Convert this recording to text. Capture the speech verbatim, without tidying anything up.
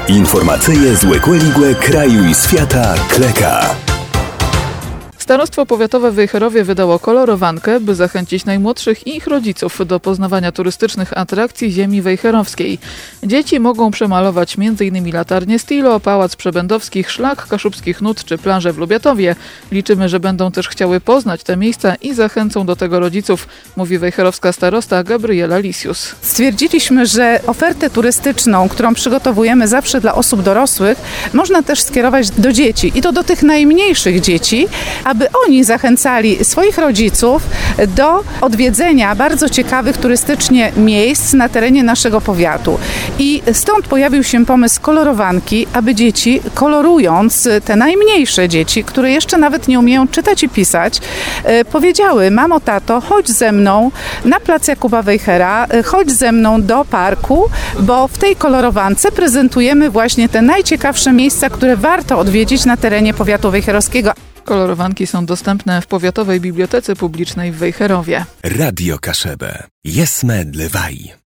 Informacyje z Łekłe kraju i świata Kleka. Starostwo Powiatowe w Wejherowie wydało kolorowankę, by zachęcić najmłodszych i ich rodziców do poznawania turystycznych atrakcji ziemi wejherowskiej. Dzieci mogą przemalować m in latarnię Stilo, Pałac Przebędowskich, Szlak Kaszubskich Nut czy plażę w Lubiatowie. Liczymy, że będą też chciały poznać te miejsca i zachęcą do tego rodziców, mówi wejherowska starosta Gabriela Lisius. Stwierdziliśmy, że ofertę turystyczną, którą przygotowujemy zawsze dla osób dorosłych, można też skierować do dzieci i to do tych najmniejszych dzieci, aby oni zachęcali swoich rodziców do odwiedzenia bardzo ciekawych turystycznie miejsc na terenie naszego powiatu. I stąd pojawił się pomysł kolorowanki, aby dzieci, kolorując te najmniejsze dzieci, które jeszcze nawet nie umieją czytać i pisać, powiedziały: mamo, tato, chodź ze mną na plac Jakuba Wejhera, chodź ze mną do parku, bo w tej kolorowance prezentujemy właśnie te najciekawsze miejsca, które warto odwiedzić na terenie powiatu wejherowskiego. Kolorowanki są dostępne w Powiatowej Bibliotece Publicznej w Wejherowie. Radio Kaszebę. Jesme dlewaj.